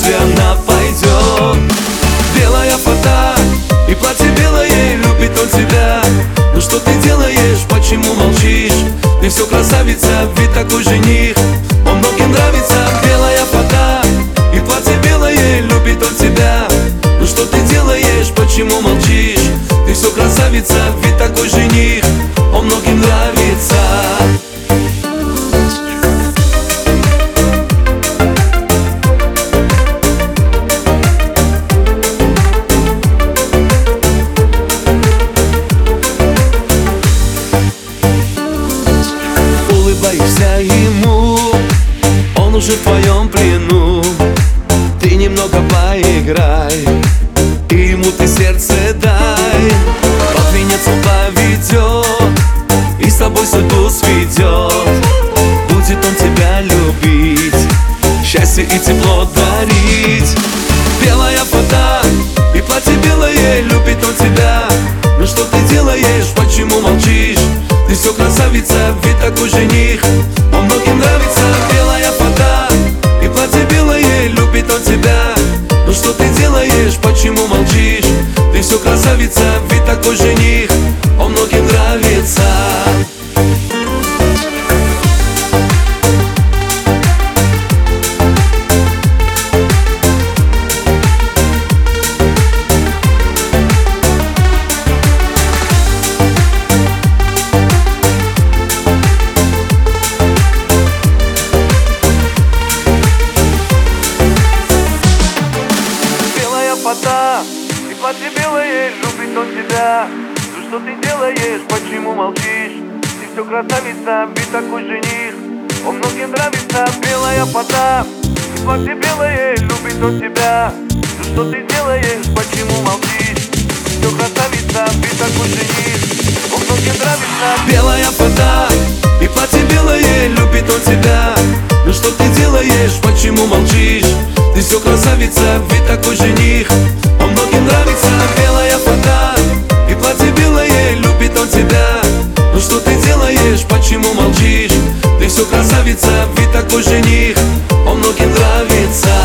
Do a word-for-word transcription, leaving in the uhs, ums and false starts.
если она пойдет. Белая фата и платье белое, любит он тебя. Ну что ты делаешь, почему молчишь? Ты все красавица, ведь такой жених, он многим нравится. Белая фата и платье белое, любит он тебя. Ну что ты делаешь, почему молчишь? Ты все красавица, ведь такой жених, он многим нравится. Улыбаешься ему, он уже в твоем плену. Ты немного поиграй, и ему ты сердце дай. Под венец он поведет и с тобой судьбу сведет. Будет он тебя любить, счастье и тепло дарить. Белая фата и платье белое, любит он тебя. Ну что ты делаешь, почему молчишь? Ты все красавица, ведь такой жених, он многим нравится. Белая фата и платье белое, любит он тебя. Ну что ты делаешь, почему молчишь? Ты все красавица, ведь такой жених, он многим нравится. И платье белое, любит он тебя. Ну что ты делаешь, почему молчишь? Ты все красавица, ведь такой жених, он многим нравится. Белая фата и платье белое, любит он тебя. Ну что ты делаешь, почему молчишь? Ты все красавица, ведь такой жених, он многим нравится. Белая фата и платье белое, любит он тебя. Ну что ты делаешь, почему молчишь? Ты все красавица, ведь такой жених, он многим нравится. Белая фата и платье белое, любит он тебя. Ну что ты делаешь, почему молчишь? Ты все красавица, ведь такой жених, он многим нравится.